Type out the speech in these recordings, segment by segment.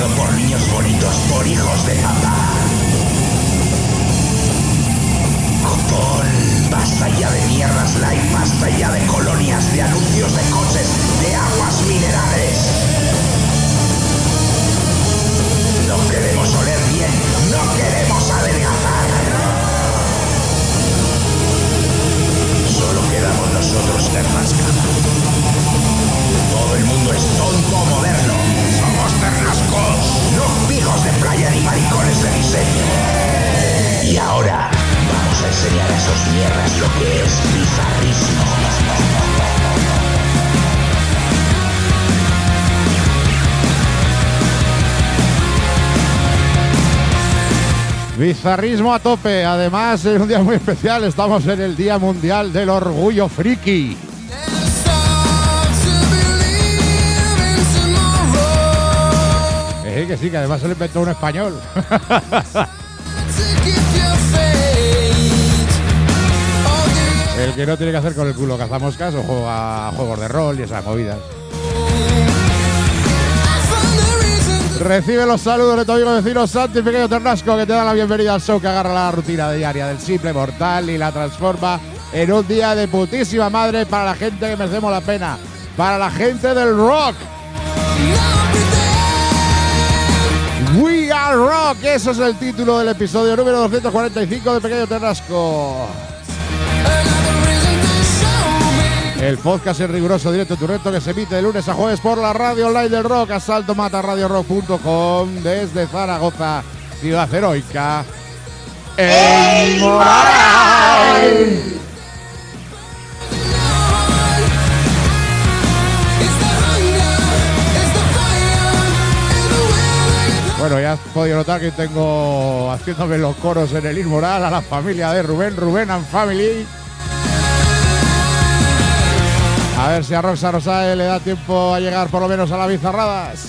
gobernado por niños bonitos, por hijos de papá. Copón, basta ya de mierdas light, basta ya de colonias, de anuncios de coches, de aguas minerales. No queremos oler bien, no queremos adelgazar. Solo quedamos nosotros, Ternasca. Todo el mundo es tonto o moderno. Somos Ternascos, no pijos de playa ni maricones de diseño. Y ahora vamos a enseñar a esos mierdas lo que es bizarrismo. Bizarrismo a tope. Además, en un día muy especial, estamos en el Día Mundial del Orgullo Friki. Que sí, que además se lo inventó un español. El que no tiene que hacer con el culo cazamoscas o juega a juegos de rol y esas movidas. Recibe los saludos de tu amigo vecino Santi, pequeño Ternasco, que te da la bienvenida al show que agarra la rutina diaria del simple mortal y la transforma en un día de putísima madre para la gente que merecemos la pena, para la gente del rock. We Are Rock, eso es el título del episodio número 245 de Pequeño Ternasco. El podcast en riguroso directo tu reto que se emite de lunes a jueves por la radio online del rock, asaltomataradiorock.com, desde Zaragoza, ciudad heroica, en Moral. Bueno, ya has podido notar que tengo haciéndome los coros en el Inmoral a la familia de Rubén and Family. A ver si a Roxa Rosae le da tiempo a llegar por lo menos a las bizarradas.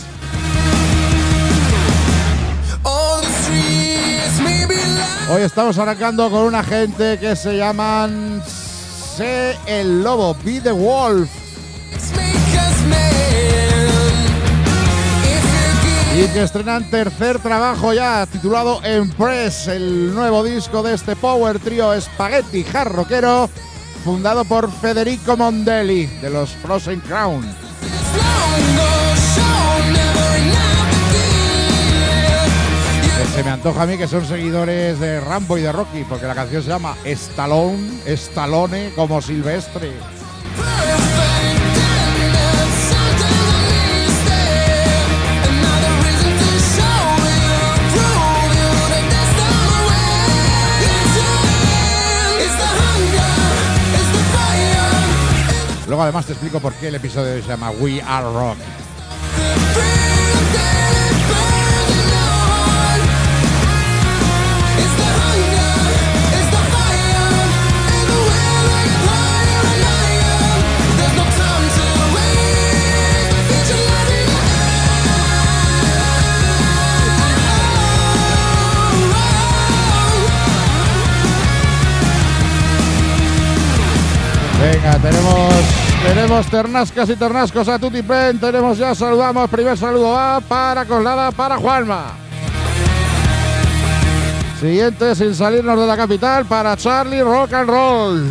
Hoy estamos arrancando con una gente que se llaman Sé el Lobo, Be the Wolf. Y que estrenan tercer trabajo ya, titulado Empress, el nuevo disco de este power trío spaghetti hard rockero, fundado por Federico Mondelli, de los Frozen Crown. Se me antoja a mí que son seguidores de Rambo y de Rocky, porque la canción se llama Stallone como Silvestre. Luego además te explico por qué el episodio se llama We Are Rock. Venga, tenemos ternascas y ternascos a tutti pen. Tenemos ya, saludamos, primer saludo va para Coslada, para Juanma. Siguiente, sin salirnos de la capital, para Charlie Rock and Roll.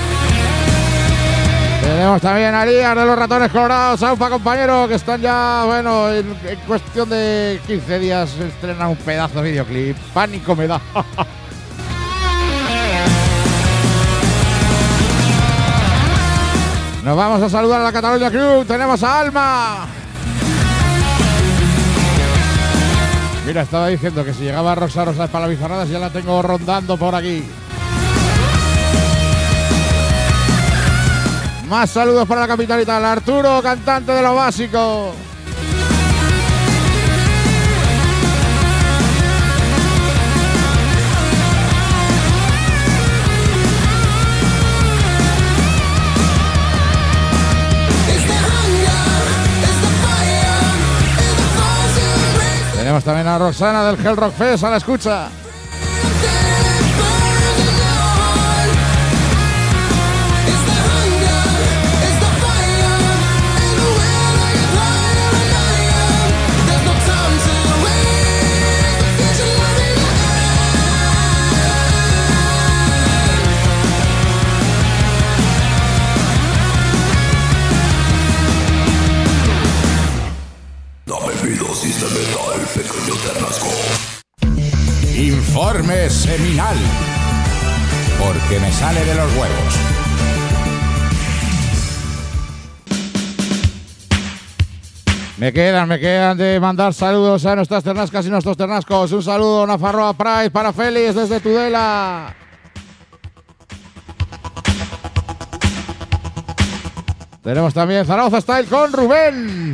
Tenemos también a Lías de los Ratones Colorados, Aupa, compañero, que están ya, bueno, en cuestión de 15 días estrenan un pedazo de videoclip. Pánico me da. Nos vamos a saludar a la Cataluña Crew. Tenemos a Alma. Mira, estaba diciendo que si llegaba Rosa para las bizarradas, ya la tengo rondando por aquí. Más saludos para la capitalita. Arturo, cantante de Lo Básico. Tenemos también a Roxana del Hell Rock Fest a la escucha. seminal. Porque me sale de los huevos. Me quedan de mandar saludos a nuestras ternascas y nuestros ternascos. Un saludo, Nafarroa Pride para Félix desde Tudela. Tenemos también Zaragoza Style con Rubén.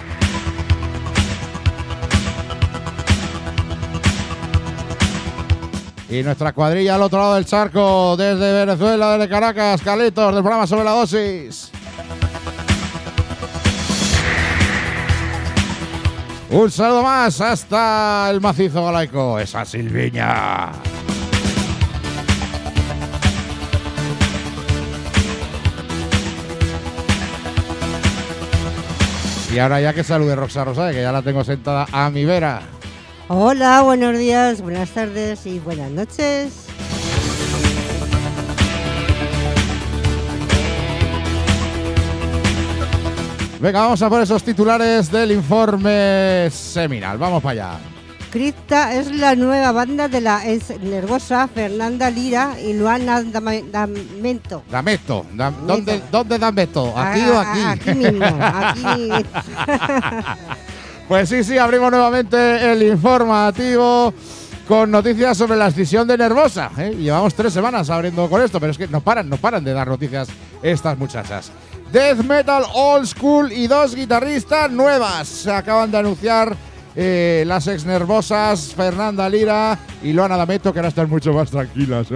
Y nuestra cuadrilla al otro lado del charco, desde Venezuela, desde Caracas, Carlitos, del programa Sobre la Dosis. Un saludo más hasta el macizo galaico, esa Silviña. Y ahora ya que salude Roxa Rosae, que ya la tengo sentada a mi vera. Hola, buenos días, buenas tardes y buenas noches. Venga, vamos a por esos titulares del informe seminal. Vamos para allá. Cripta es la nueva banda de la ex nervosa Fernanda Lira y Luana D'Ameto. ¿Dónde D'Ameto? ¿Aquí o aquí? Aquí mismo, aquí. Pues sí, abrimos nuevamente el informativo con noticias sobre la escisión de Nervosa. Llevamos 3 semanas abriendo con esto, pero es que no paran de dar noticias estas muchachas. Death Metal Old School y 2 guitarristas nuevas. Se acaban de anunciar las ex Nervosas, Fernanda Lira y Luana D'Ameto, que ahora están mucho más tranquilas.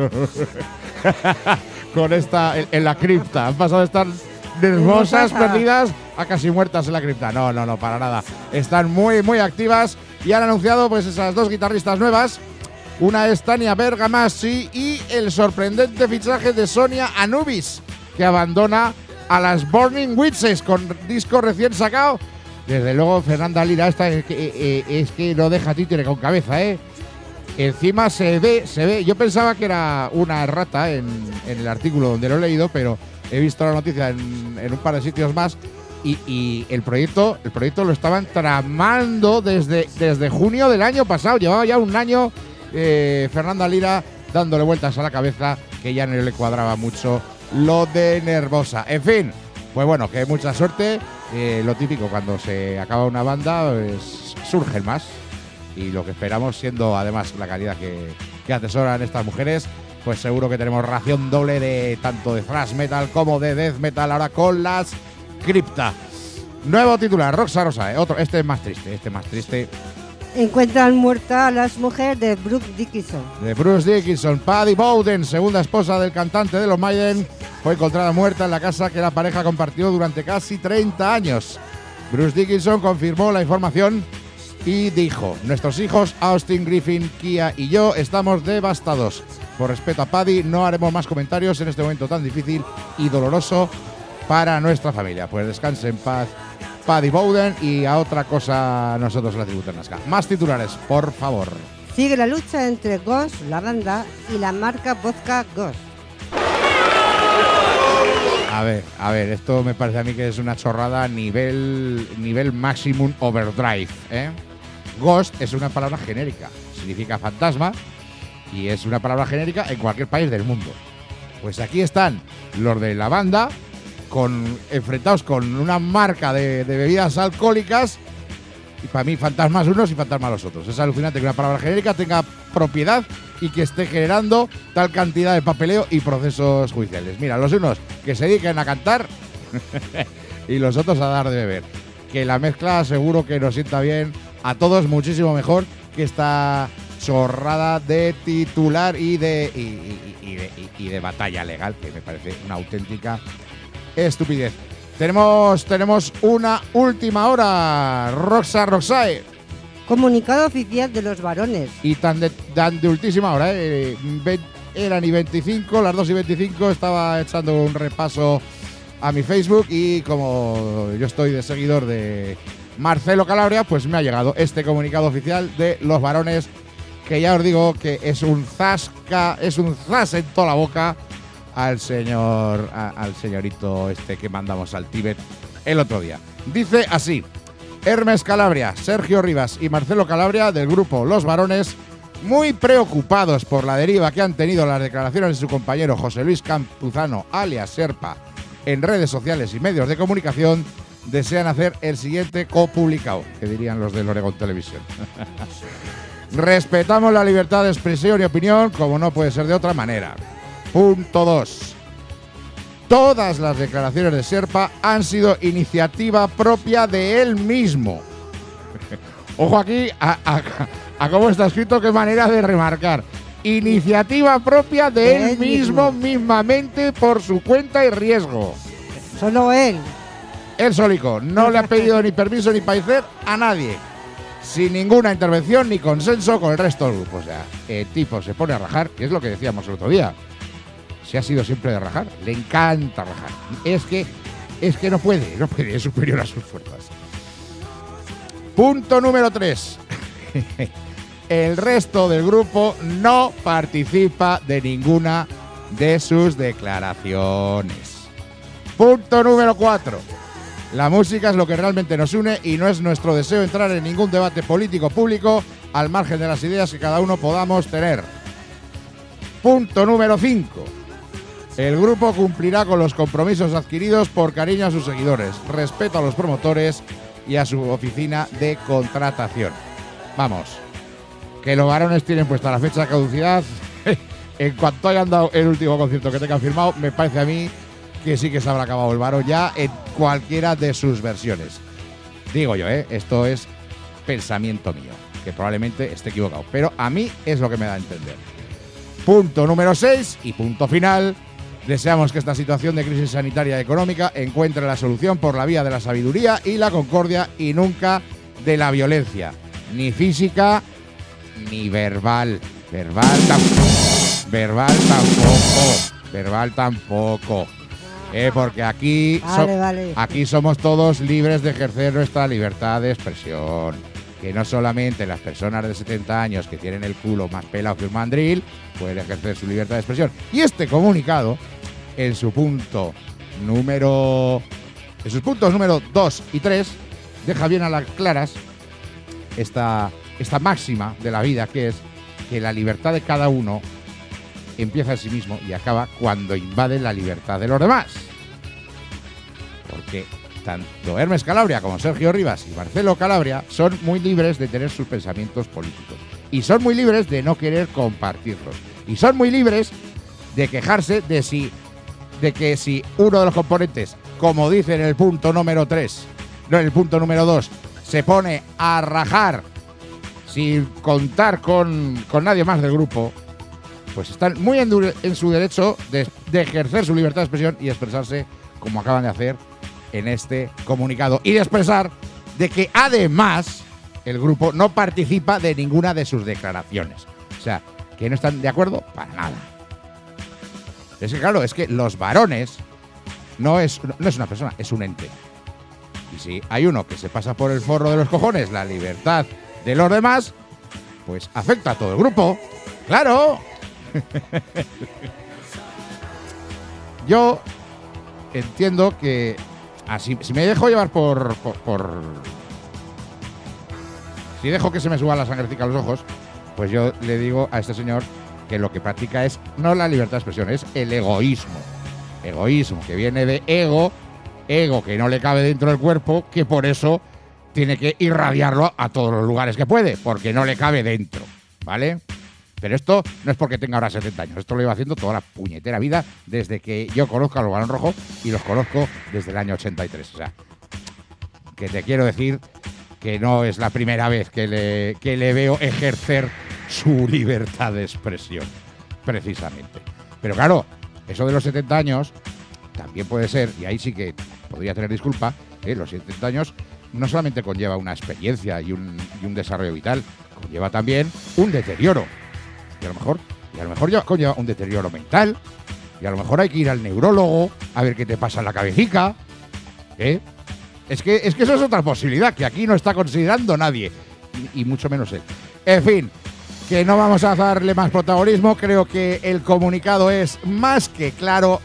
Con esta en la cripta. Han pasado de estar nervosas, perdidas, a casi muertas en la cripta. No, para nada. Están muy activas y han anunciado pues esas 2 guitarristas nuevas. Una es Tania Bergamassi y el sorprendente fichaje de Sonia Anubis, que abandona a las Burning Witches con disco recién sacado. Desde luego Fernanda Lira esta es que no deja títere con cabeza, Encima se ve. Yo pensaba que era una errata en el artículo donde lo he leído, pero he visto la noticia en un par de sitios más y el proyecto lo estaban tramando desde junio del año pasado. Llevaba ya un año Fernanda Lira dándole vueltas a la cabeza, que ya no le cuadraba mucho lo de Nervosa. En fin, pues bueno, que mucha suerte. Lo típico, cuando se acaba una banda, pues surgen más. Y lo que esperamos, siendo además la calidad que atesoran estas mujeres, pues seguro que tenemos ración doble de tanto de thrash metal como de death metal ahora con las Cripta. Nuevo titular, Roxa Rosae. Este es más triste. Encuentran muerta a las mujeres de Bruce Dickinson. Paddy Bowden, segunda esposa del cantante de los Maiden, fue encontrada muerta en la casa que la pareja compartió durante casi 30 años. Bruce Dickinson confirmó la información y dijo: nuestros hijos Austin, Griffin, Kia y yo estamos devastados. Por respeto a Paddy, no haremos más comentarios en este momento tan difícil y doloroso para nuestra familia. Pues descanse en paz Paddy Bowden. Y a otra cosa nosotros en la tribu Ternasca. Más titulares, por favor. Sigue la lucha entre Ghost, la banda, y la marca vodka Ghost. A ver, esto me parece a mí que es una chorrada nivel maximum overdrive, Ghost es una palabra genérica, significa fantasma y es una palabra genérica en cualquier país del mundo. Pues aquí están los de la banda enfrentados con una marca de bebidas alcohólicas y para mí fantasmas unos y fantasmas los otros. Es alucinante que una palabra genérica tenga propiedad y que esté generando tal cantidad de papeleo y procesos judiciales. Mira, los unos que se dediquen a cantar y los otros a dar de beber. Que la mezcla seguro que nos sienta bien a todos, muchísimo mejor que esta chorrada de titular y de batalla legal, que me parece una auténtica estupidez. Tenemos una última hora, Roxa Rosae. Comunicado oficial de los varones. Y tan de ultísima hora, eran y 25, las 2:25, estaba echando un repaso a mi Facebook y como yo estoy de seguidor de Marcelo Calabria, pues me ha llegado este comunicado oficial de los varones, que ya os digo que es un zas en toda la boca al señorito este que mandamos al Tíbet el otro día. Dice así: Hermes Calabria, Sergio Rivas y Marcelo Calabria, del grupo Los Varones, muy preocupados por la deriva que han tenido las declaraciones de su compañero José Luis Campuzano, alias Serpa, en redes sociales y medios de comunicación, desean hacer el siguiente copublicado, que dirían los de Oregón Televisión. Respetamos la libertad de expresión y opinión, como no puede ser de otra manera. Punto 2. Todas las declaraciones de Serpa han sido iniciativa propia de él mismo. Ojo aquí a cómo está escrito, qué manera de remarcar. Iniciativa propia de él mismo, mismamente, por su cuenta y riesgo. Solo él. Él solico. No le ha pedido ni permiso ni parecer a nadie. Sin ninguna intervención ni consenso con el resto del grupo. O sea, el tipo se pone a rajar, que es lo que decíamos el otro día. Se ha sido siempre de rajar. Le encanta rajar. Es que no puede, es superior a sus fuerzas. Punto número 3. El resto del grupo no participa de ninguna de sus declaraciones. Punto número 4. La música es lo que realmente nos une y no es nuestro deseo entrar en ningún debate político público al margen de las ideas que cada uno podamos tener. Punto número 5. El grupo cumplirá con los compromisos adquiridos por cariño a sus seguidores, respeto a los promotores y a su oficina de contratación. Vamos, que los varones tienen puesta la fecha de caducidad. En cuanto hayan dado el último concierto que tengan firmado, me parece a mí que sí que se habrá acabado el varón ya en cualquiera de sus versiones. Digo yo, esto es pensamiento mío, que probablemente esté equivocado, pero a mí es lo que me da a entender. Punto número 6 y punto final. Deseamos que esta situación de crisis sanitaria y económica encuentre la solución por la vía de la sabiduría y la concordia y nunca de la violencia, ni física ni verbal. Verbal tampoco. Porque aquí, aquí somos todos libres de ejercer nuestra libertad de expresión. Que no solamente las personas de 70 años que tienen el culo más pelado que un mandril pueden ejercer su libertad de expresión. Y este comunicado, en sus puntos número 2 y 3, deja bien a las claras esta máxima de la vida, que es que la libertad de cada uno empieza en sí mismo y acaba cuando invade la libertad de los demás. Porque tanto Hermes Calabria como Sergio Rivas y Marcelo Calabria son muy libres de tener sus pensamientos políticos. Y son muy libres de no querer compartirlos. Y son muy libres de quejarse de que si uno de los componentes, como dice en el punto número 3, no en el punto número 2, se pone a rajar sin contar con nadie más del grupo, pues están muy en su derecho de ejercer su libertad de expresión y expresarse como acaban de hacer en este comunicado, y de expresar de que además el grupo no participa de ninguna de sus declaraciones. O sea, que no están de acuerdo para nada. Es que claro, es que los varones no es una persona, es un ente. Y si hay uno que se pasa por el forro de los cojones la libertad de los demás, pues afecta a todo el grupo. ¡Claro! Yo entiendo que así, si me dejo llevar si dejo que se me suba la sangrecita a los ojos, pues yo le digo a este señor que lo que practica es no la libertad de expresión, es el egoísmo. Egoísmo que viene de ego que no le cabe dentro del cuerpo, que por eso tiene que irradiarlo a todos los lugares que puede, porque no le cabe dentro, ¿vale? Pero esto no es porque tenga ahora 70 años, esto lo iba haciendo toda la puñetera vida desde que yo conozco a los Balón Rojo, y los conozco desde el año 83. O sea, que te quiero decir que no es la primera vez que le veo ejercer su libertad de expresión, precisamente. Pero claro, eso de los 70 años también puede ser, y ahí sí que podría tener disculpa, los 70 años no solamente conlleva una experiencia y un desarrollo vital, conlleva también un deterioro. Y a lo mejor ya conlleva un deterioro mental, y a lo mejor hay que ir al neurólogo a ver qué te pasa en la cabecica. Es que eso es otra posibilidad que aquí no está considerando nadie, y mucho menos él. En fin, que no vamos a darle más protagonismo. Creo que el comunicado es más que claro,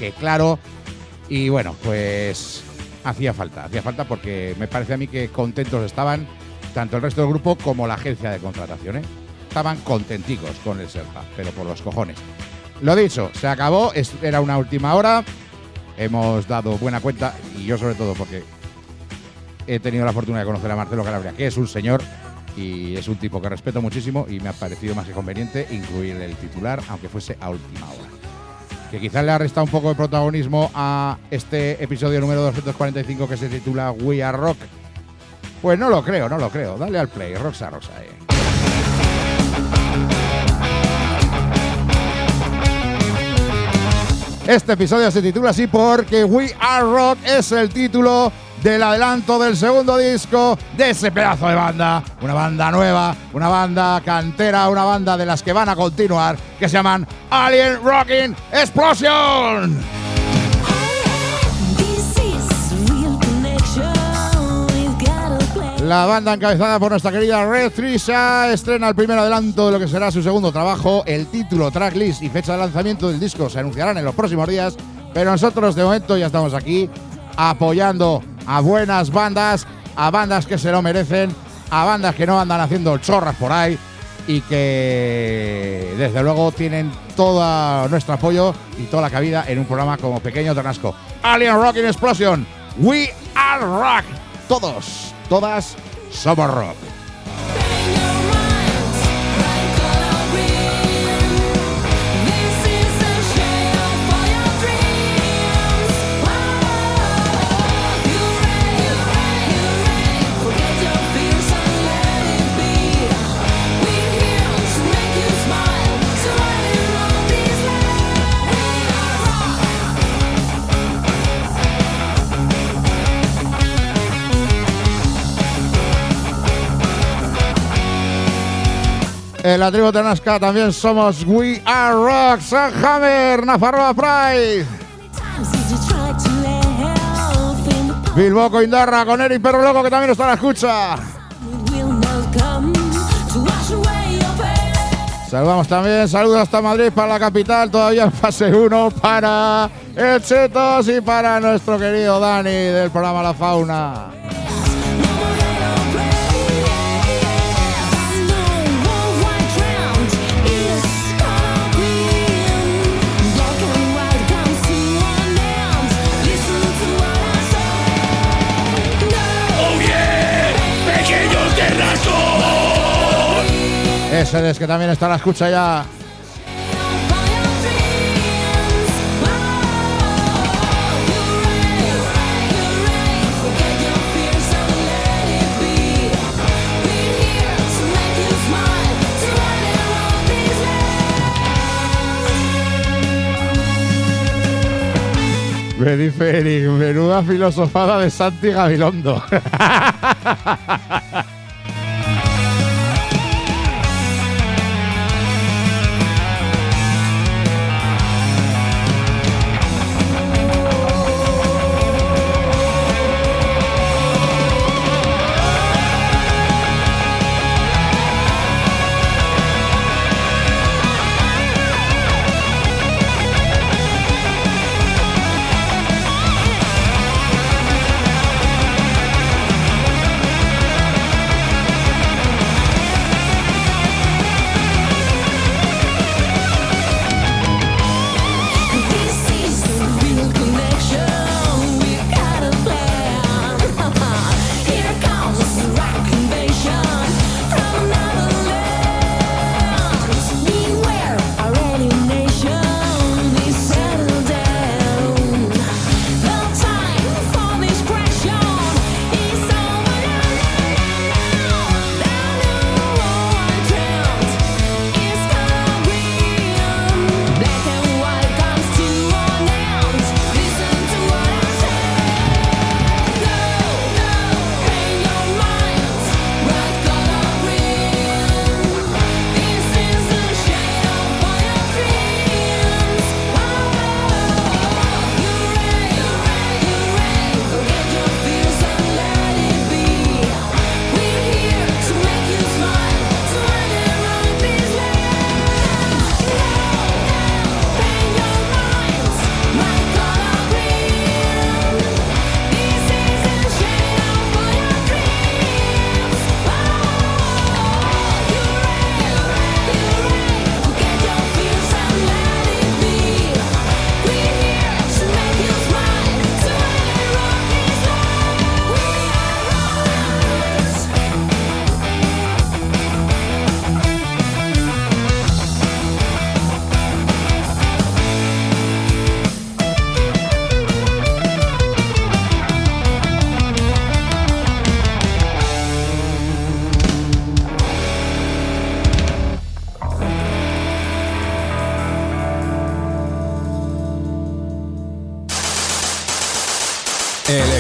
y bueno, pues hacía falta porque me parece a mí que contentos estaban tanto el resto del grupo como la agencia de contratación, estaban contenticos con el Serpa, pero por los cojones. Lo dicho, se acabó, era una última hora, hemos dado buena cuenta, y yo sobre todo porque he tenido la fortuna de conocer a Marcelo Calabria, que es un señor y es un tipo que respeto muchísimo, y me ha parecido más que conveniente incluir el titular, aunque fuese a última hora. Que quizás le ha restado un poco de protagonismo a este episodio número 245 que se titula We Are Rock. Pues no lo creo. Dale al play, Roxa. Este episodio se titula así porque We Are Rock es el título del adelanto del segundo disco de ese pedazo de banda. Una banda nueva, una banda cantera, una banda de las que van a continuar, que se llaman Alien Rocking Explosion. La banda encabezada por nuestra querida Red Trisha estrena el primer adelanto de lo que será su segundo trabajo. El título, tracklist y fecha de lanzamiento del disco se anunciarán en los próximos días, pero nosotros de momento ya estamos aquí apoyando a buenas bandas, a bandas que se lo merecen, a bandas que no andan haciendo chorras por ahí y que desde luego tienen todo nuestro apoyo y toda la cabida en un programa como Pequeño Ternasco. Alien Rocking Explosion, We Are Rock. Todas somos rock. En la tribu Ternasca también somos We Are Rock, Sanhammer, Nafarroa Pride, Bilbo Coindarra con Eric Perro Loco, que también está a la escucha. Saludamos también, saludos hasta Madrid para la capital, todavía en fase 1 para el Chetos y para nuestro querido Dani del programa La Fauna. Ese es que también está a la escucha ya. Me dice Eric, menuda filosofada de Santi Gabilondo.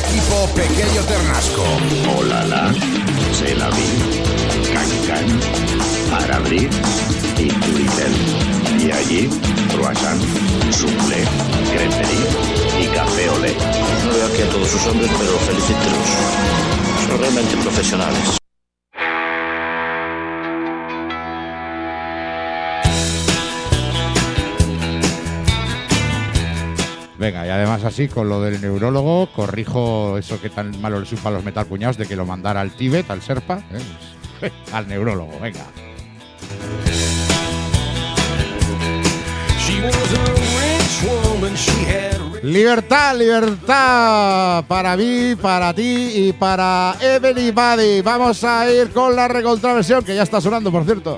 equipo Pequeño Ternasco. Olala, c'est la vie, Cancan, para abrir y Turitel. Y allí, croissant, soufflé, creperie y café olé. No veo aquí a todos sus hombres, pero felicítelos. Son realmente profesionales. Venga, y además así, con lo del neurólogo, corrijo eso que tan malo le supa a los metalcuñados de que lo mandara al Tíbet, al Serpa, pues, al neurólogo, venga. Libertad, libertad para mí, para ti y para everybody. Vamos a ir con la recontraversión, que ya está sonando, por cierto.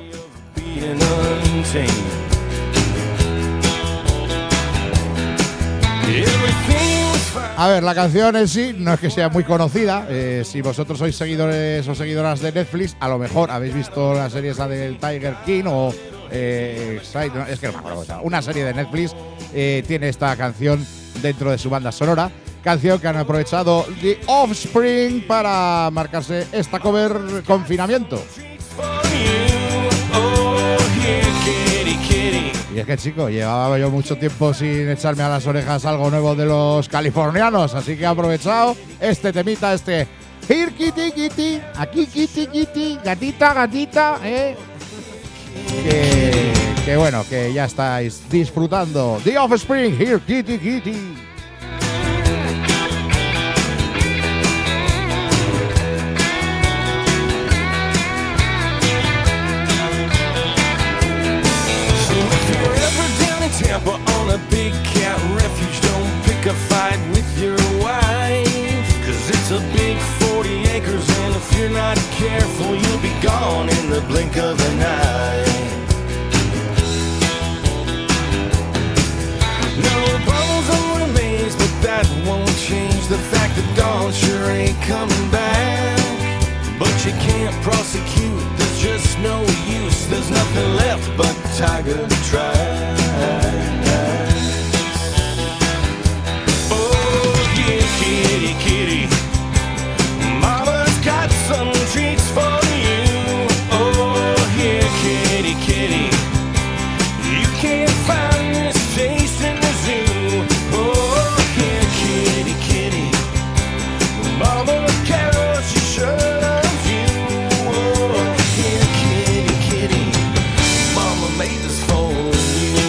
A ver, la canción en sí no es que sea muy conocida. Si vosotros sois seguidores o seguidoras de Netflix, a lo mejor habéis visto la serie esa del Tiger King o es que no me acuerdo. Una serie de Netflix tiene esta canción dentro de su banda sonora. Canción que han aprovechado The Offspring para marcarse esta cover confinamiento. Y es que, chico, llevaba yo mucho tiempo sin echarme a las orejas algo nuevo de los californianos, así que he aprovechado este temita, Here kitty kitty, aquí kitty kitty, gatita gatita, que bueno, que ya estáis disfrutando. The Offspring, Here kitty kitty. Tampa on a big cat refuge, don't pick a fight with your wife, 'cause it's a big 40 acres and if you're not careful you'll be gone in the blink of an eye. No bones or remains, but that won't change the fact that Dawn sure ain't coming back. But you can't prosecute, there's just no use, there's nothing left but Tiger to try. Oh, yeah, kitty, kitty, Mama's got some treats for you. Oh, yeah, kitty, kitty, you can't find this taste in the zoo. Oh, yeah, kitty, kitty, Mama cares, she sure loves you. Oh, yeah, kitty, kitty, Mama made this for you.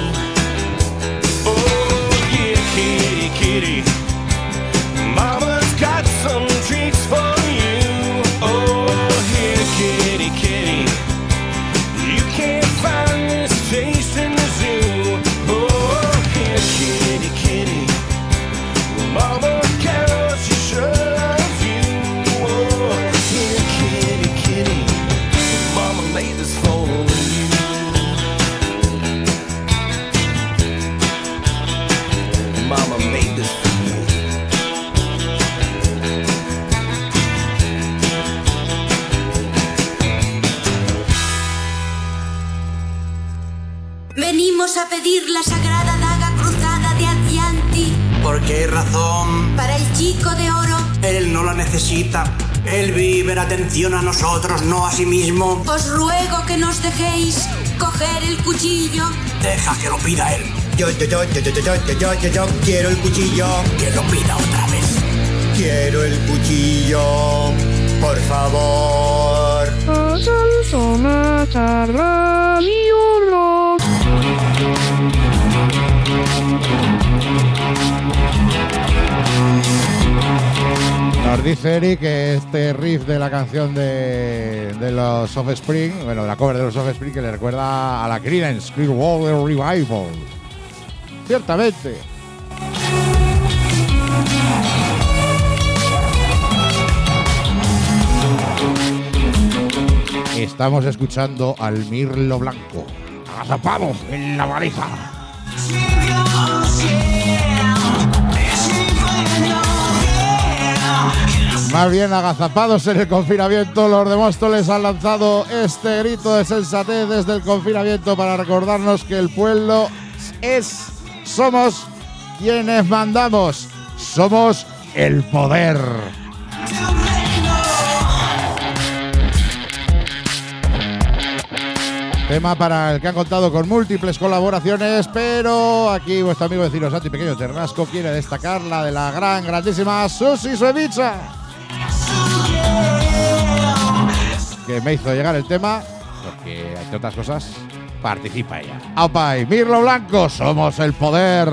Oh, yeah, kitty, kitty, Mama's got some treats for you. Oh, yeah, kitty, kitty, you can't find this taste in the zoo. Oh, yeah, kitty, kitty, Mama cares, she sure loves you. Oh, yeah, kitty, kitty, Mama made this for you. Mama made this for you. Venimos a pedir la sagrada daga cruzada de Adyanti ¿Por qué razón? para el chico de oro. Él no la necesita. Él vive en atención a nosotros, no a sí mismo. Os ruego que nos dejéis coger el cuchillo. Deja que lo pida él. Yo quiero el cuchillo. Que lo pida otra vez. Quiero el cuchillo, por favor. Nos dice Eric que este riff de la canción de los Offspring, bueno, de la cover de los Offspring, que le recuerda a la Creedence Clearwater Revival. Ciertamente. Estamos escuchando al Mirlo Blanco. Agazapados en la baliza. Más bien agazapados en el confinamiento, los de Móstoles han lanzado este grito de sensatez desde el confinamiento para recordarnos que el pueblo somos quienes mandamos, somos El Poder. Tema para el que han contado con múltiples colaboraciones, pero aquí vuestro amigo vecino Santi Pequeño Ternasco quiere destacar la de la grandísima Susi Suevicha, que me hizo llegar el tema porque, entre otras cosas, participa ella. ¡Aupa! Y Mirlo Blanco, somos el poder.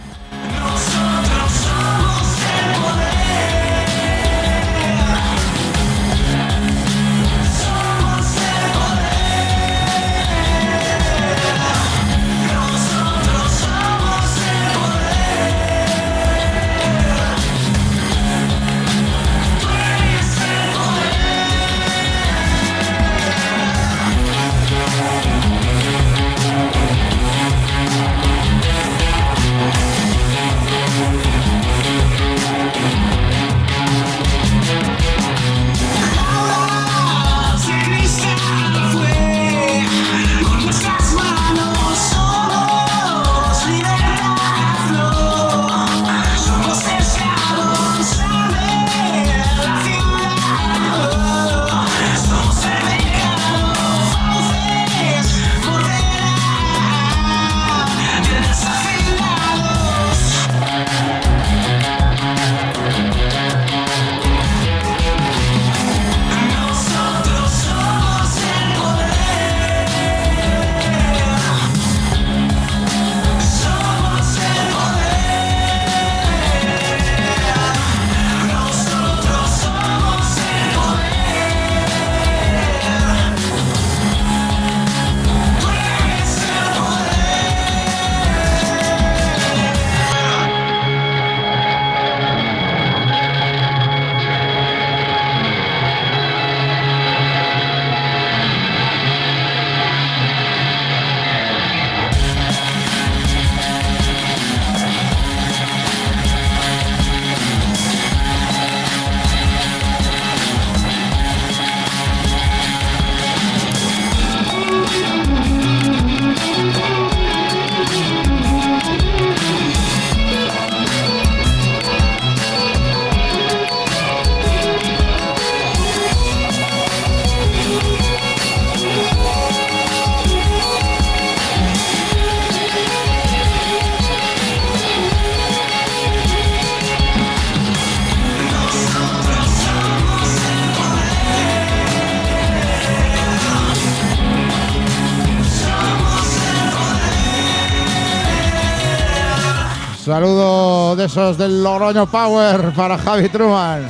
Saludo de esos del Logroño Power para Javi Truman.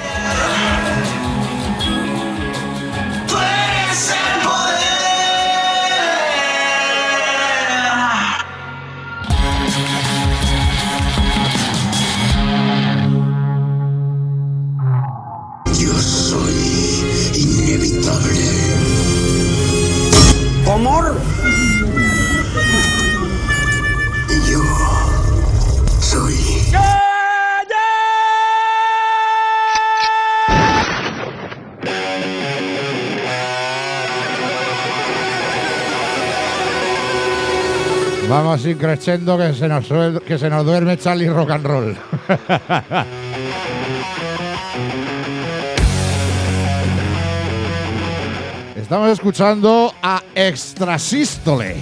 Tú eres el poder. Yo soy inevitable. Amor. Yo soy. Vamos increciendo que se nos duerme Charlie Rock and Roll. Estamos escuchando a Extrasístole.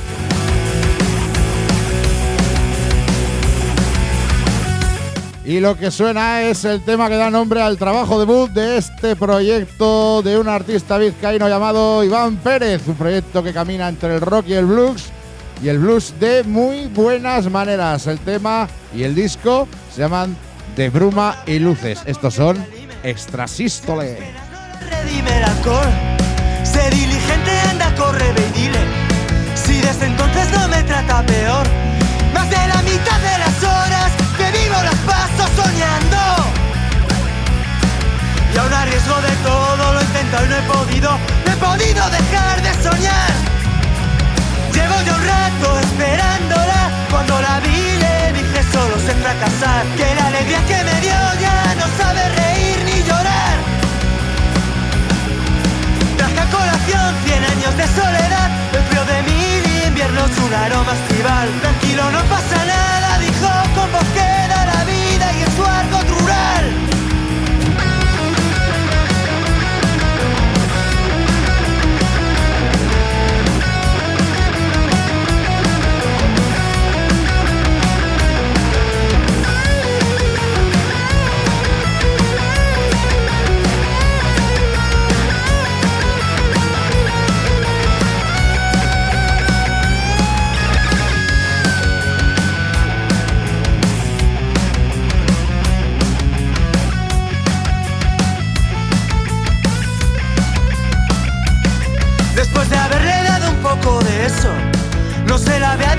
Y lo que suena es el tema que da nombre al trabajo debut de este proyecto de un artista vizcaíno llamado Iván Pérez. Un proyecto que camina entre el rock y el blues de muy buenas maneras. El tema y el disco se llaman De Bruma y Luces. Estos son Extrasístole. Redime el alcohol. Sé diligente, anda, corre, ve y dile. Si desde entonces no me trata peor. Más de la mitad de las horas que vivo las paso soñando. Y aún a riesgo de todo lo he intentado y no he podido dejar de soñar. Llevo ya un rato esperándola. Cuando la vi le dije solo sé fracasar. Que la alegría que me dio ya no sabe reír ni llorar. Traje a colación 100 años de soledad. El frío de mil inviernos, un aroma estival. Tranquilo, no pasa nada, dijo con voz que da la vida y en su argot rural.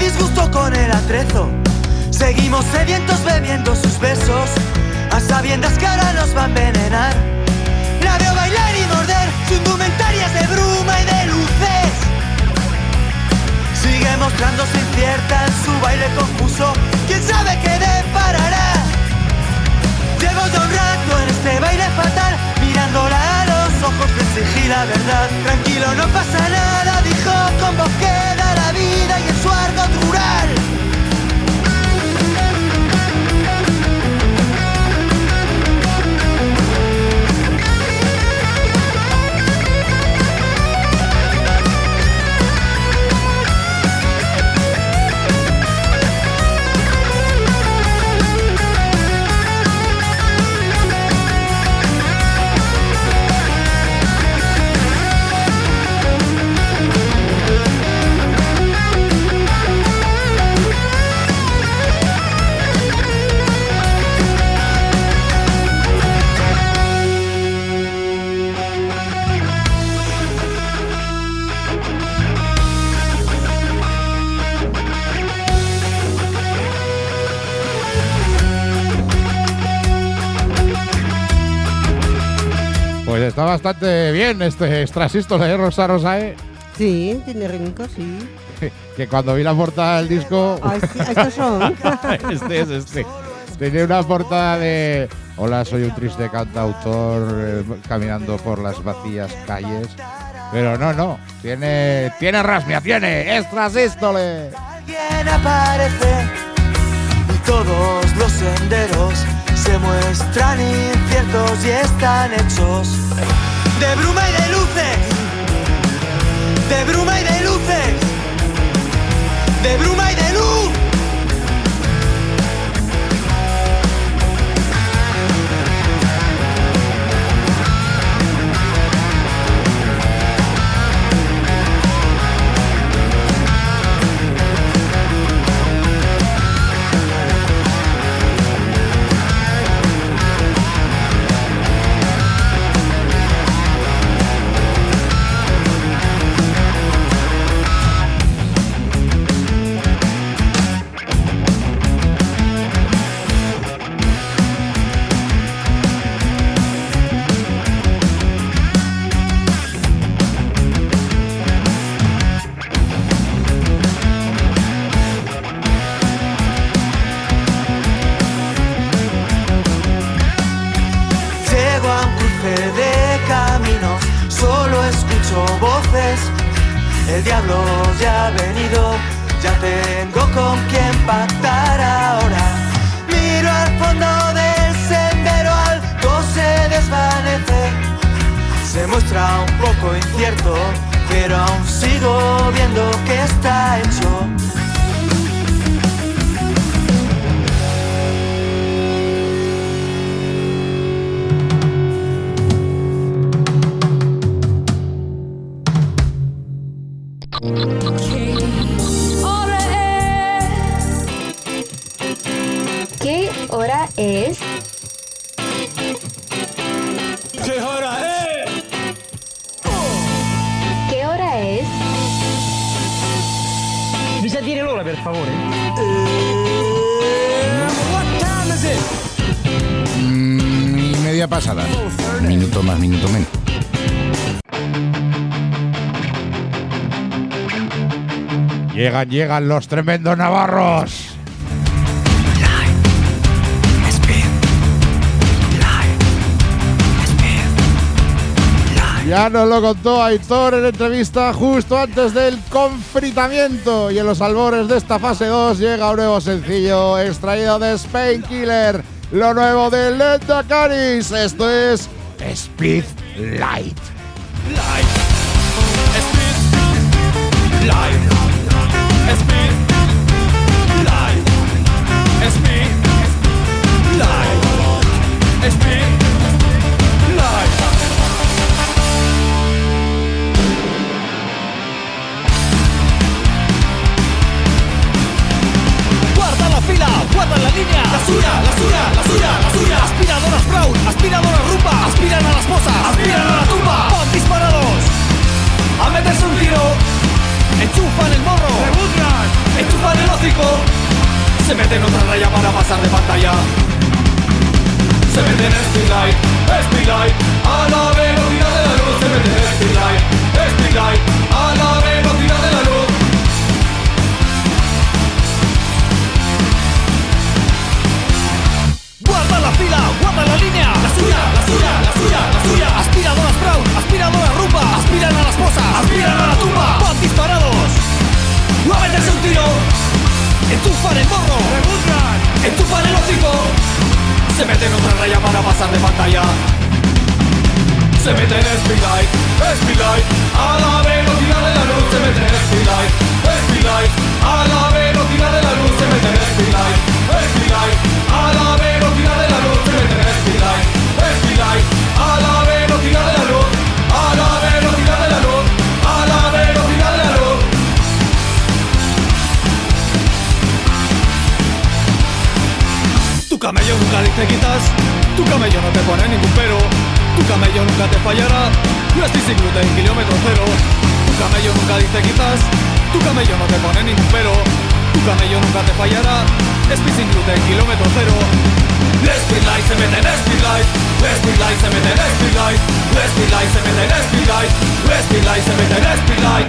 disgusto con el atrezo. Seguimos sedientos bebiendo sus besos, a sabiendas que ahora nos va a envenenar. La veo bailar y morder su indumentaria de bruma y de luces. Sigue mostrándose incierta en su baile confuso. ¿Quién sabe qué deparará? Llevo ya un rato en este baile fatal, mirándola a los ojos que exigí la verdad. Tranquilo, no pasa nada, dijo con voz que da la vida y en su argot rural. Pues está bastante bien este extrasístole de Rosa Rosae. Sí, tiene ritmicos, sí. Que cuando vi la portada del disco. Ay, sí, estos son. este. Tenía una portada de: hola, soy un triste cantautor caminando por las vacías calles. Pero no. Tiene rasmia, tiene extrasístole. Alguien aparece y todos los senderos se muestran inciertos y están hechos de bruma y de luces, de bruma y de luces, de bruma y de luz. El diablo ya ha venido, ya tengo con quién pactar ahora. Miro al fondo del sendero, algo se desvanece. Se muestra un poco incierto, pero aún sigo viendo que está hecho. ¿Qué hora es? ¿Qué hora es? ¿Qué hora es? Bisa dire l'ora, per favore? What time is it? Y media pasada. Minuto más, minuto menos. Llegan los tremendos navarros. Ya nos lo contó Aitor en entrevista justo antes del confritamiento. Y en los albores de esta fase 2 llega un nuevo sencillo extraído de Spain Killer, lo nuevo de Lendacaris. Esto es Speed Light. Guarda la fila, guarda la línea. La suya. Aspiradoras Brown, aspiradoras Rumba. Aspiran a las fosas, aspiran a la tumba. Van disparados a meterse un tiro enchufan el morro, rebuznan, enchufan el hocico, se meten otra raya para pasar de pantalla. Se meten en Speedlight, Speedlight, a la velocidad de la luz. Se meten en Speedlight, Speedlight, a la velocidad de la luz. Guarda la fila, guarda la línea. La suya, la suya, la suya, la suya. Aspiradoras Brown, aspiradoras Rumba. Aspiran a las fosas, aspiran a la tumba. Van disparados, a meterse un tiro. Enchufan el morro, rebuznan, enchufan el hocico. Se meten otra raya para pasar de pantalla. Se meten en Speedlight, Speedlight, a la velocidad de la luz. Se meten en Speedlight, Speedlight, a la velocidad de la luz. Se meten en Speedlight, Speedlight, a la velocidad de la luz. Se meten en Speedlight, Speedlight, a la velocidad de la luz. A la velocidad de la luz, a la velocidad de la luz. Tu camello nunca dice quitas, tu camello no te pone ningún pero. Tu camello nunca te fallará, Speed sin gluten, kilómetro cero. Tu camello nunca dice quitas, tu camello no te pone ningún pero. Tu camello nunca te fallará, Speed sin gluten, kilómetro cero. Speedlight se mete en Speedlight, Speedlight se mete en Speedlight, Speedlight se mete en Speedlight, Speedlight se mete en Speedlight.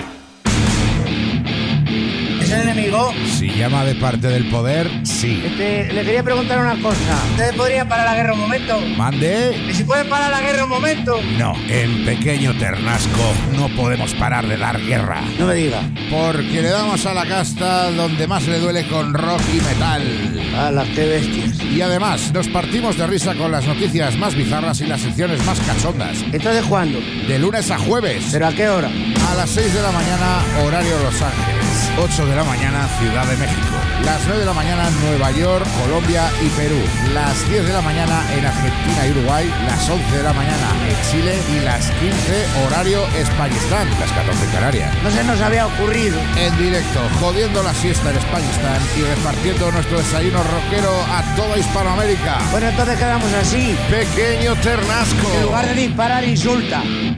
¿Es el enemigo? Si llama de parte del poder, sí. Le quería preguntar una cosa. ¿Ustedes podrían parar la guerra un momento? ¿Mande? ¿Y si pueden parar la guerra un momento? No, en Pequeño Ternasco no podemos parar de dar guerra. No me diga. Porque le damos a la casta donde más le duele con rock y metal. ¡Hala, qué bestias! Y además, nos partimos de risa con las noticias más bizarras y las secciones más cachondas. ¿Entonces cuándo? De lunes a jueves. ¿Pero a qué hora? A las 6 de la mañana, horario Los Ángeles. 8 de la mañana, Ciudad de México. Las 9 de la mañana, Nueva York, Colombia y Perú. Las 10 de la mañana en Argentina y Uruguay. Las 11 de la mañana en Chile. Y las 15, horario Españistán. Las 14 en Canarias. No se nos había ocurrido. En directo, jodiendo la siesta en Españistán y repartiendo nuestro desayuno rockero a toda Hispanoamérica. Bueno, entonces quedamos así. Pequeño Ternasco. En lugar de disparar, insulta.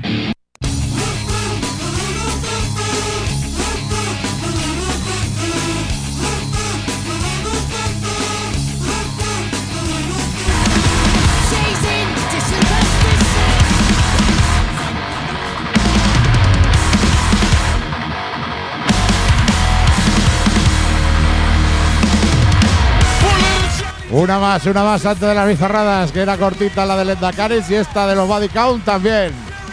Una más antes de las bizarradas, que era cortita la de Lenda Caris y esta de los Body Count también.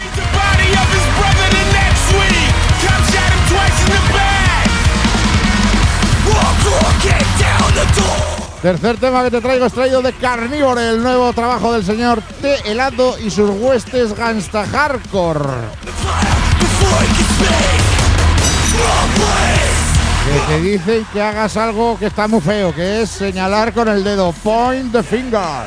Tercer tema que te traigo es traído de Carnivore, el nuevo trabajo del señor T. Helado y sus huestes gangsta hardcore. Que te dicen que hagas algo que está muy feo, que es señalar con el dedo. Point the finger.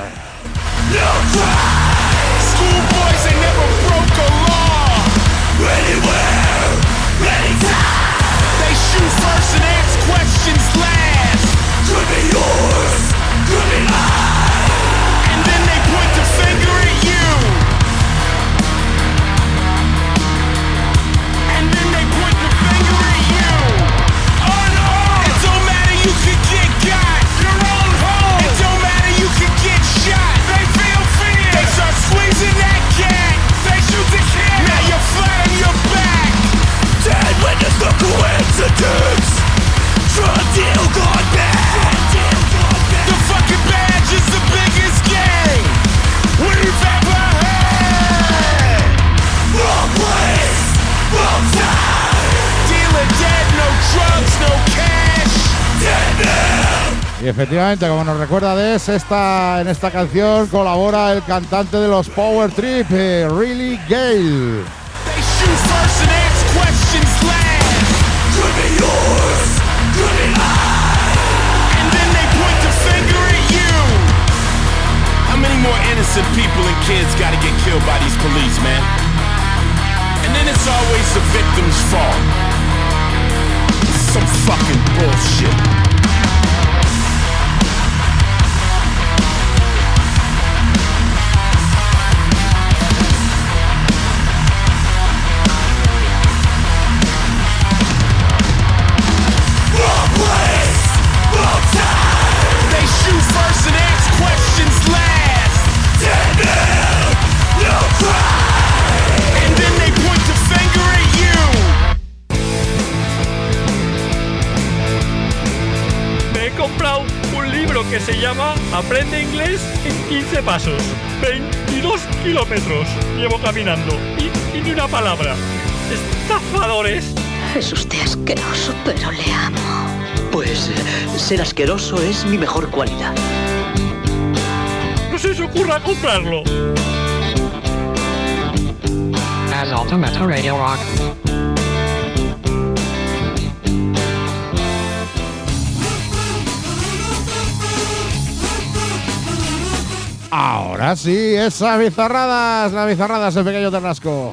Y efectivamente, como nos recuerda Des, en esta canción colabora el cantante de los Power Trip, Really Gale. How many more innocent people and kids gotta get killed by these police, man? And then it's always the victim's fault. Some fucking bullshit. libro que se llama Aprende inglés en 15 pasos. 22 kilómetros llevo caminando y ni una palabra. ¡Estafadores! Es usted asqueroso, pero le amo. Pues ser asqueroso es mi mejor cualidad. No se os ocurra comprarlo. As Ultimate Radio Rock. Ahora sí, esas bizarradas, las bizarradas del pequeño Ternasco.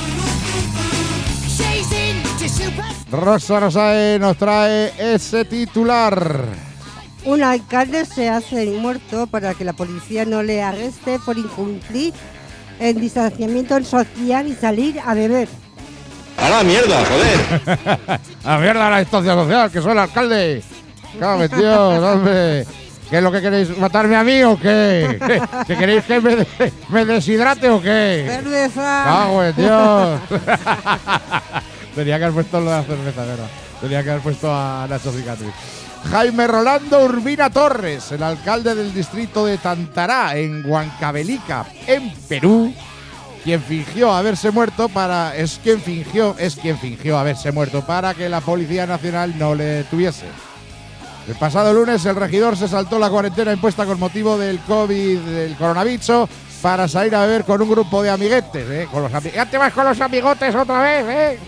Rosa Rosae nos trae ese titular. Un alcalde se hace el muerto para que la policía no le arreste por incumplir el distanciamiento social y salir a beber. ¡A la mierda, joder! ¡A la mierda la distancia social, que soy el alcalde! ¡Cállate, tío, hombre! ¿Qué es lo que queréis? ¿Matarme a mí o qué? ¿Que queréis que me deshidrate o qué? ¡Cerveza! ¡Cago en Dios! Tenía que haber puesto lo de la cerveza, ¿verdad? Tenía que haber puesto a Nacho Cicatriz. Jaime Rolando Urbina Torres, el alcalde del distrito de Tantará, en Huancavelica, en Perú, quien fingió haberse muerto es quien fingió haberse muerto para que la Policía Nacional no le detuviese. El pasado lunes el regidor se saltó la cuarentena impuesta con motivo del COVID, del coronavirus, para salir a beber con un grupo de amiguetes, ¿Ya te vas con los amigotes otra vez,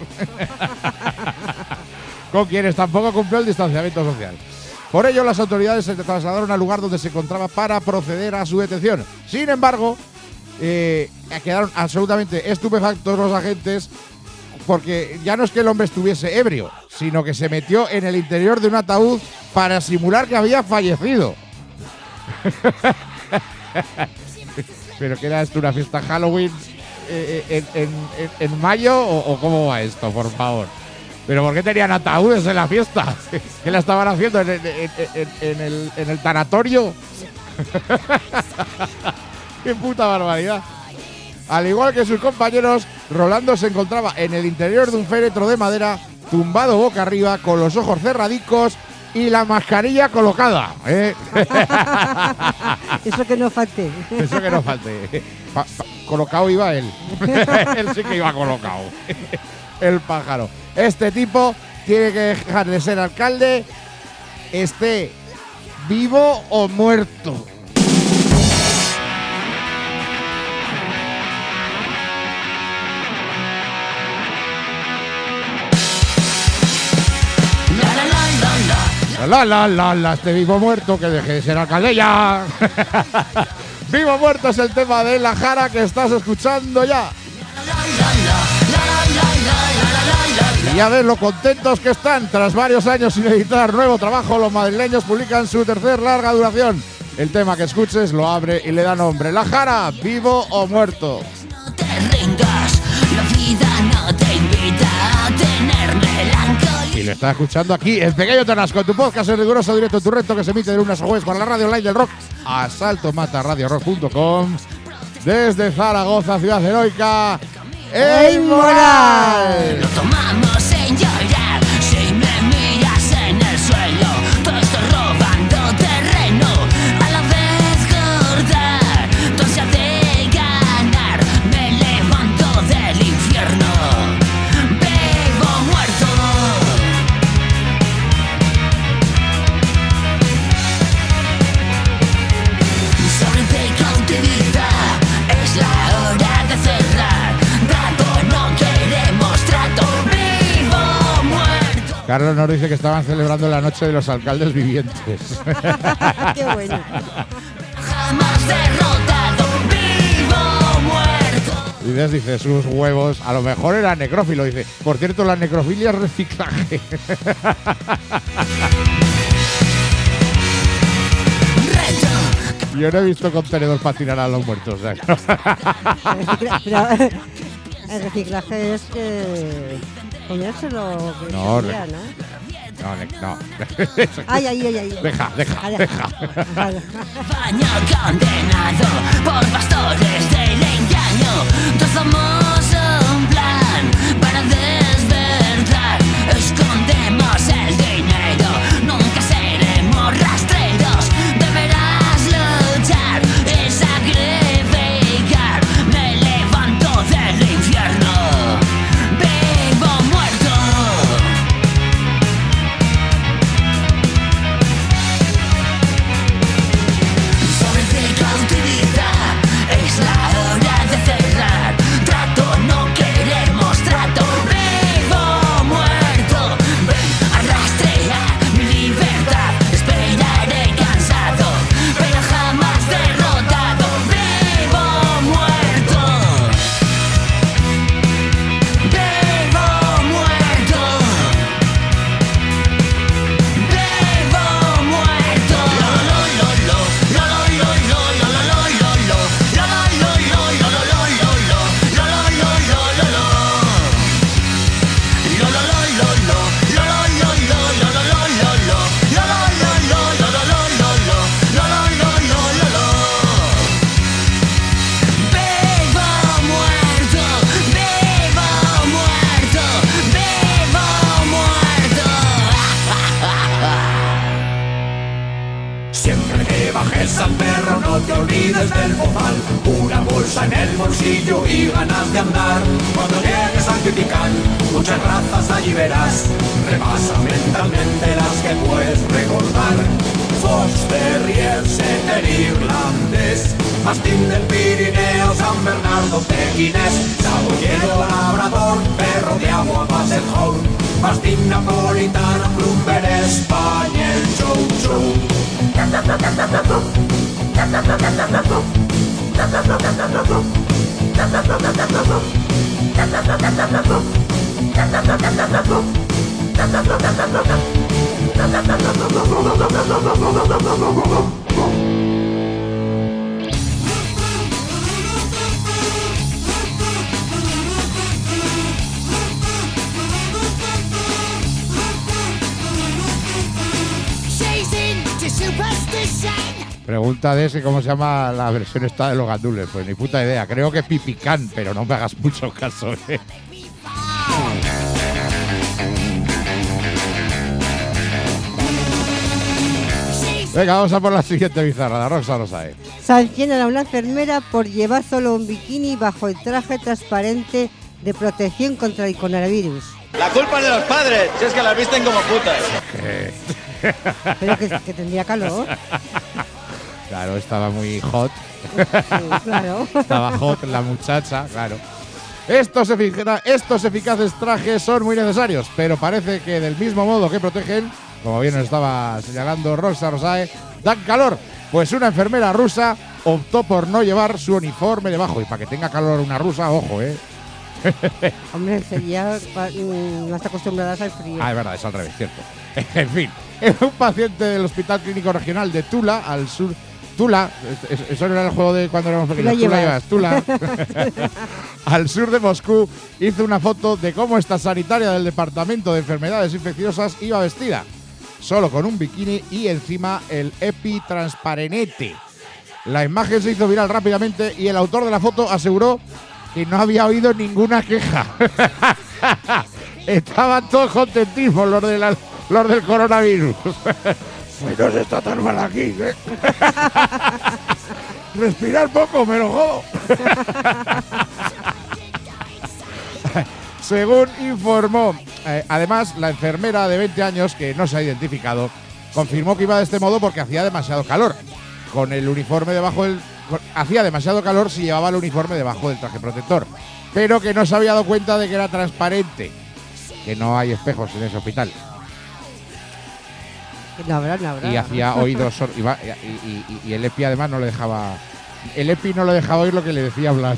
con quienes tampoco cumplió el distanciamiento social. Por ello, las autoridades se trasladaron al lugar donde se encontraba para proceder a su detención. Sin embargo, quedaron absolutamente estupefactos los agentes, porque ya no es que el hombre estuviese ebrio, sino que se metió en el interior de un ataúd para simular que había fallecido. ¿Pero qué era esto, una fiesta Halloween en mayo o cómo va esto, por favor? ¿Pero por qué tenían ataúdes en la fiesta? ¿Qué la estaban haciendo en el tanatorio? ¡Qué puta barbaridad! Al igual que sus compañeros, Rolando se encontraba en el interior de un féretro de madera, tumbado boca arriba, con los ojos cerradicos y la mascarilla colocada. Eso que no falte. Eso que no falte. Colocado iba él. Él sí que iba colocado. El pájaro. Este tipo tiene que dejar de ser alcalde, esté vivo o muerto. Este vivo muerto que deje de ser alcalde ya. Vivo muerto es el tema de La Jara que estás escuchando ya. Y ya ves lo contentos que están. Tras varios años sin editar nuevo trabajo, los madrileños publican su tercer larga duración. El tema que escuches lo abre y le da nombre. La Jara, vivo o muerto. No te rindas, la vida no te invita a tener melancolía. Y lo estás escuchando aquí, el pequeño Ternasco, tu podcast en riguroso directo en tu reto que se emite de lunes a jueves para la radio online del rock, asaltomataradiorock.com, desde Zaragoza, ciudad heroica, ¡El Moral! Lo tomamos en llorar, si me miras en el suelo, todo estoy robando terreno, a la vez cortar, tu ansia de ganar, me levanto del infierno, vivo o muerto. Sobre de cautividad, es la hora de cerrar, trato no queremos trato, vivo o muerto. Carlos nos dice que estaban celebrando la noche de los alcaldes vivientes. Qué bueno. Jamás derrotado, vivo o muerto. Dice, sus huevos, a lo mejor era necrófilo. Dice, por cierto, la necrofilia es reciclaje. Yo no he visto contenedor para tirar a los muertos. Pero el reciclaje es comérselo. No, ¿no? No. Ay. Deja. Baño condenado por pastores del engaño. Trazamos un plan para despertar. Escondemos el dinero, nunca seremos rastreros de Siempre que bajes al perro no te olvides del bozal. Una bolsa en el bolsillo y ganas de andar. Cuando llegues al Piticán, muchas razas allí verás. Repasa mentalmente las que puedes recordar. Fox Terrier, Setter irlandés, Mastín del Pirineo, San Bernardo pequinés, Saboyero labrador, perro de agua Basset-Hound, Mastín napolitano, Clumber español, Chow Chow. Pregunta de ese cómo se llama la versión esta de los gandules. Pues ni puta idea. Creo que Pipicán, pero no me hagas mucho caso, ¿eh? Venga, vamos a por la siguiente bizarra, la Roxa Rosae. Sancionan a una enfermera por llevar solo un bikini bajo el traje transparente de protección contra el coronavirus. La culpa es de los padres, si es que las visten como putas. Pero que tendría calor. Claro, estaba muy hot. Sí, claro. Estaba hot la muchacha, claro. Estos eficaces trajes son muy necesarios, pero parece que del mismo modo que protegen, como bien nos estaba señalando Roxa Rosae, dan calor. Pues una enfermera rusa optó por no llevar su uniforme debajo. Y para que tenga calor una rusa, ojo, ¿eh? Hombre, sería más acostumbradas al frío. Ah, es verdad, es al revés, cierto. En fin, un paciente del Hospital Clínico Regional de Tula, al sur. Tula, eso no era el juego de cuando éramos pequeños. Tula. Al sur de Moscú, hizo una foto de cómo esta sanitaria del Departamento de Enfermedades Infecciosas iba vestida. Solo con un bikini y encima el EPI transparente. La imagen se hizo viral rápidamente y el autor de la foto aseguró que no había oído ninguna queja. Estaban todos contentísimos los del coronavirus. Pues no se está tan mal aquí, ¿eh? Respirar poco, me lo jodo. Según informó, además, la enfermera de 20 años, que no se ha identificado, confirmó que iba de este modo porque hacía demasiado calor. Con el uniforme debajo del... Hacía demasiado calor si llevaba el uniforme debajo del traje protector, pero que no se había dado cuenta de que era transparente, que no hay espejos en ese hospital. No habrá. Y hacía oídos y el EPI además no le dejaba... El EPI no le dejaba oír lo que le decía Blas.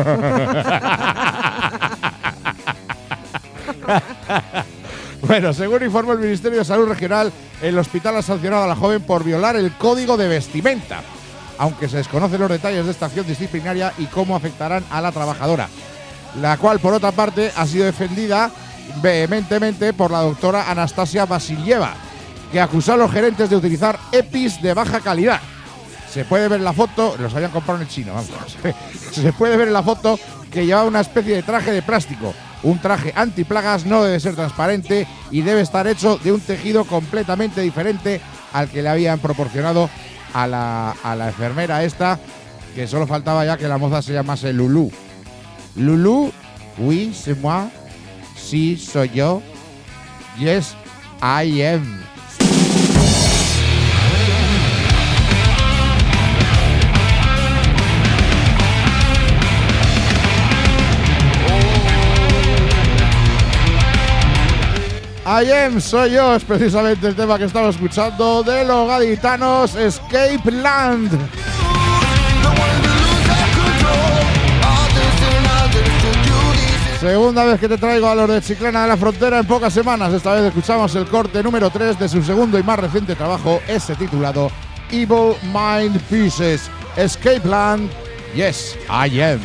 Bueno, según informó el Ministerio de Salud Regional, el hospital ha sancionado a la joven por violar el código de vestimenta, aunque se desconocen los detalles de esta acción disciplinaria y cómo afectarán a la trabajadora, la cual, por otra parte, ha sido defendida vehementemente por la doctora Anastasia Vasilieva, que acusó a los gerentes de utilizar EPIs de baja calidad. Se puede ver en la foto, los habían comprado en el chino, vamos. Se puede ver en la foto que llevaba una especie de traje de plástico. Un traje antiplagas no debe ser transparente y debe estar hecho de un tejido completamente diferente al que le habían proporcionado a la enfermera esta, que solo faltaba ya que la moza se llamase Lulu. Lulu, oui, c'est moi. Sí, soy yo. Yes, I am. I am, soy yo, es precisamente el tema que estamos escuchando de los gaditanos Escape Land. Segunda vez que te traigo a los de Chiclana de la Frontera en pocas semanas. Esta vez escuchamos el corte número 3 de su segundo y más reciente trabajo, ese titulado Evil Mind Pieces. Escape Land, yes, I am.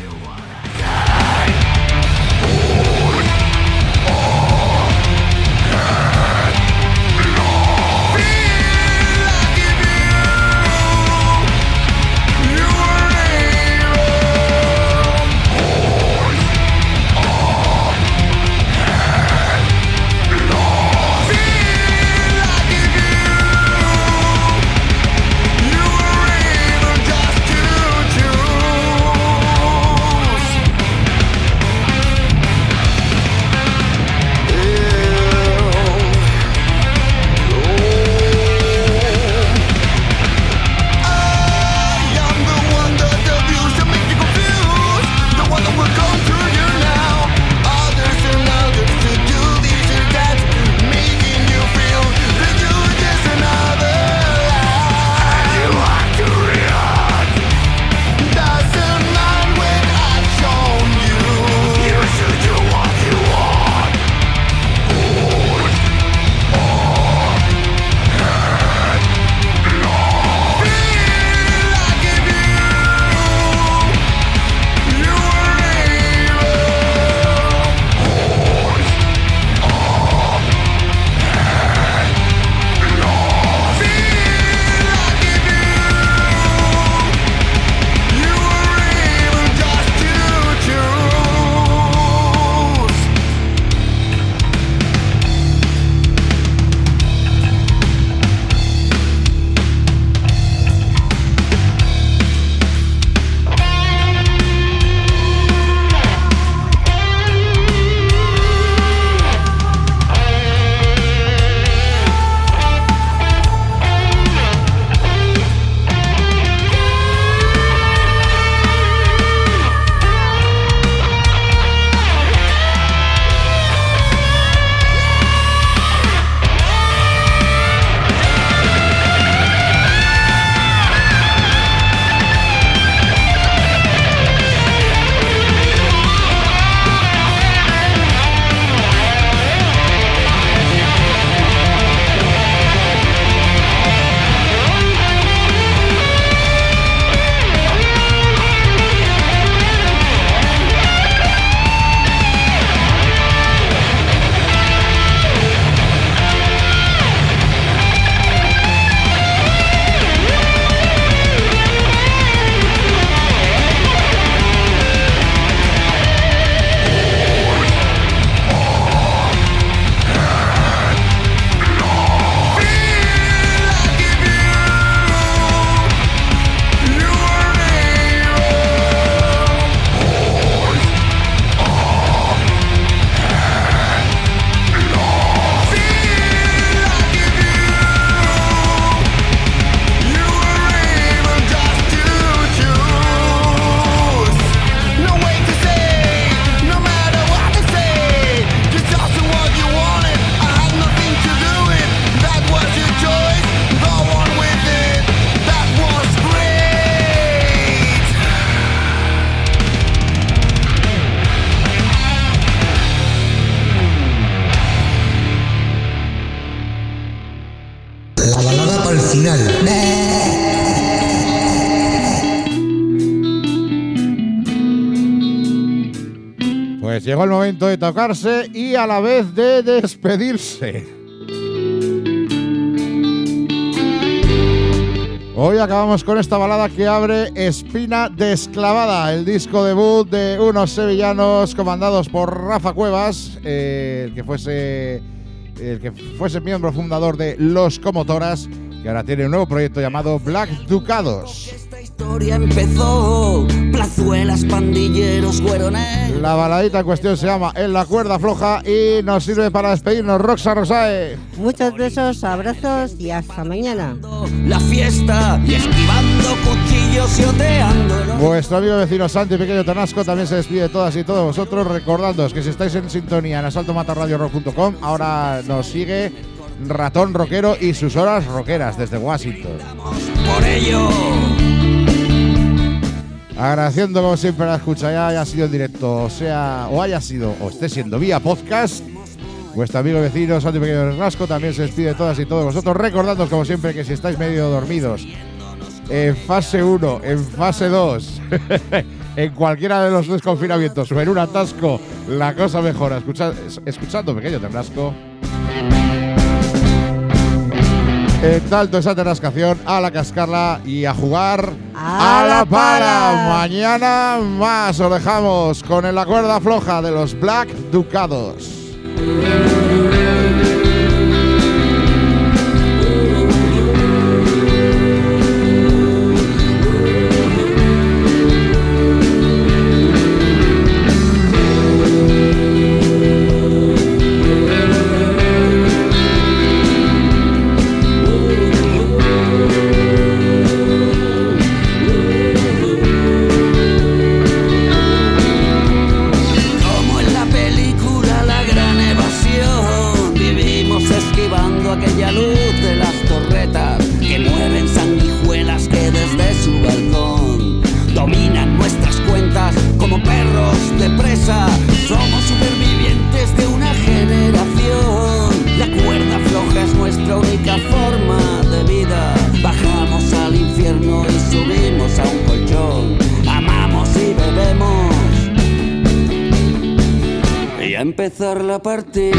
Pues llegó el momento de tocarse y a la vez de despedirse. Hoy acabamos con esta balada que abre Espina Desclavada, el disco debut de unos sevillanos comandados por Rafa Cuevas, el que fuese miembro fundador de Los Comotoras, que ahora tiene un nuevo proyecto llamado Black Ducados. Esta historia empezó, plazuelas, pandilleros, güerones. La baladita en cuestión se llama En la cuerda floja y nos sirve para despedirnos. Roxa Rosae. Muchos besos, abrazos y hasta mañana. La fiesta y esquivando cuchillos y oteando. Vuestro amigo vecino Santi Pequeño Tanasco también se despide de todas y todos vosotros, recordándoos que si estáis en sintonía en asaltomatarradiorock.com, ahora nos sigue Ratón Rockero y sus horas rockeras desde Washington. Por ello, agradeciendo como siempre la escucha, ya haya sido en directo, o haya sido o esté siendo vía podcast. Vuestro amigo vecino Santi Pequeño Tanasco también se despide de todas y todos vosotros, recordándoos como siempre que si estáis medio dormidos en fase 1, en fase 2, en cualquiera de los desconfinamientos o en un atasco, la cosa mejora escuchando Pequeño Tanasco. En tanto esa terrascación, a la cascarla y a jugar a la pala. Mañana más os dejamos con En la cuerda floja de los Black Ducados. aquella luz de las torretas que mueven sanguijuelas que desde su balcón dominan nuestras cuentas como perros de presa. Somos supervivientes de una generación. La cuerda floja es nuestra única forma de vida. Bajamos al infierno y subimos a un colchón. Amamos y bebemos y a empezar la partida.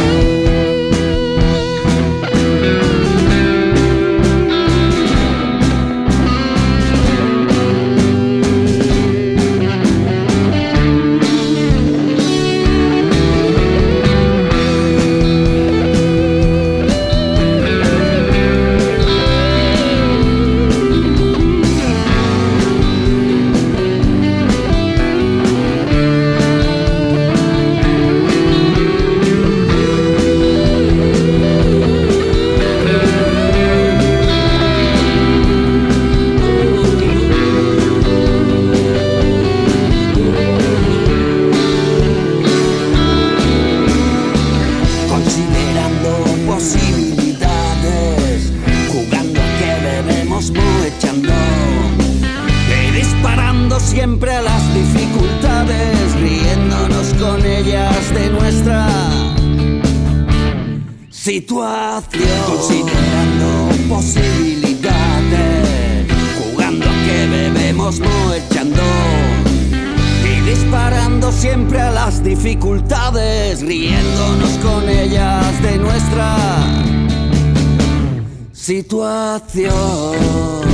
Siempre a las dificultades, riéndonos con ellas de nuestra situación. Considerando posibilidades, jugando a que bebemos, no echando. Y disparando siempre a las dificultades, riéndonos con ellas de nuestra situación.